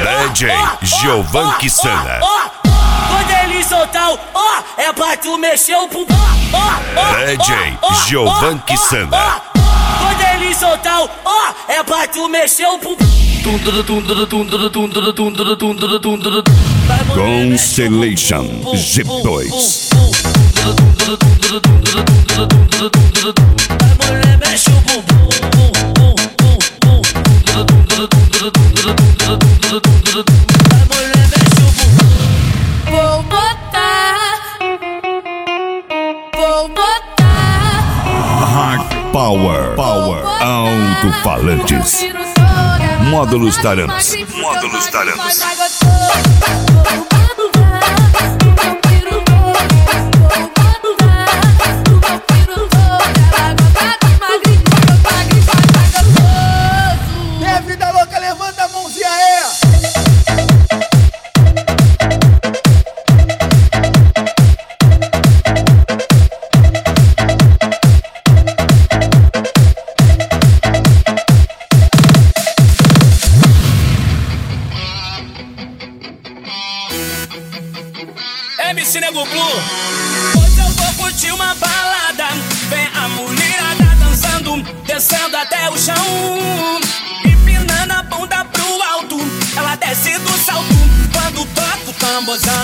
DJ Giovan Kisana. Quando ele soltar o é pra tu mexer o bumbum. DJ Giovan Kisana. Quando ele soltar o é pra tu mexer o bumbum. Constellation G2. A mulher mexe o bumbum. A mulher mexe o bumbum. Vou botar. Hard Power. Alto-falantes. Módulos Taramps. Minha vida louca, levanta a mãozinha aí. MC Nego Blue. Hoje eu vou curtir uma balada. Vem a mulherada dançando, descendo até o chão, empinando a bunda pro alto. Ela desce do salto quando toca o tamborzão.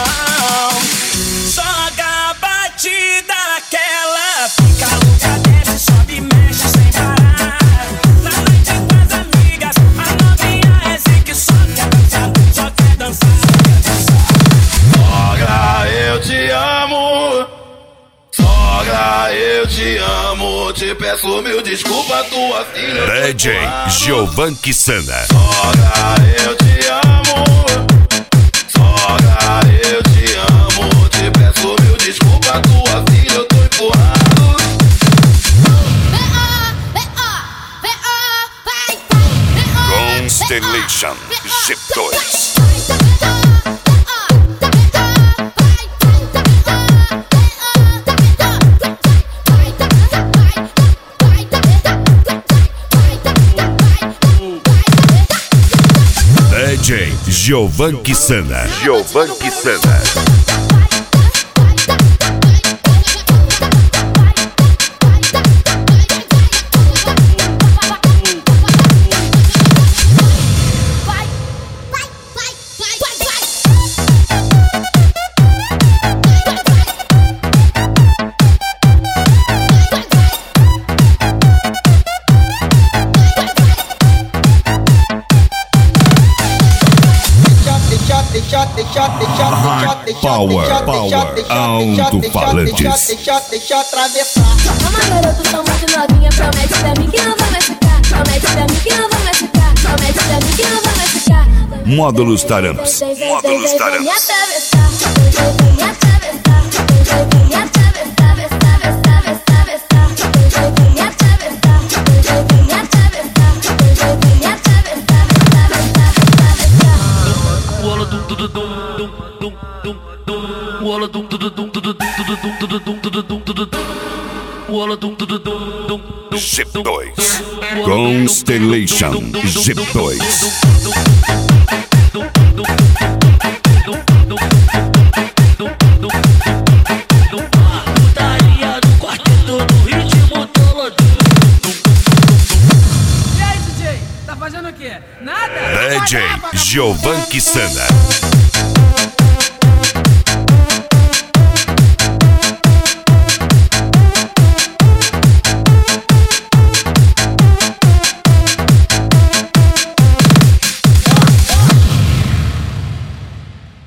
Joga a batida, aquela fica louca, desce, sobe e mexe sem parar. Na noite com as amigas, a novinha é zique, só quer dançar, só quer dançar. Sogra, eu te amo. Sogra, eu te amo. Te peço mil desculpas, tua filha. DJ Giovan Kisana. Sogra, eu te amo. Sogra, eu te amo. Te peço mil desculpas, tua filha, eu tô empurrado. Constellation G2. DJ Giovan Kisana. Power, alto-falantes. Deixa atravessar. Calma, garoto, sou muito novinha. Promete pra mim que não vai machucar. Promete pra mim que não vai machucar. Promete pra mim que não vai machucar. Módulos Taramps. Vem me atravessar. Vem me atravessar. Vem me atravessar. Vem me atravessar. Vem me atravessar. Vem me G2. Constellation G2. Putaria do quarteto do ritmo tolodinho. E aí, DJ? Tá fazendo o quê? Nada? DJ Giovan Kisana.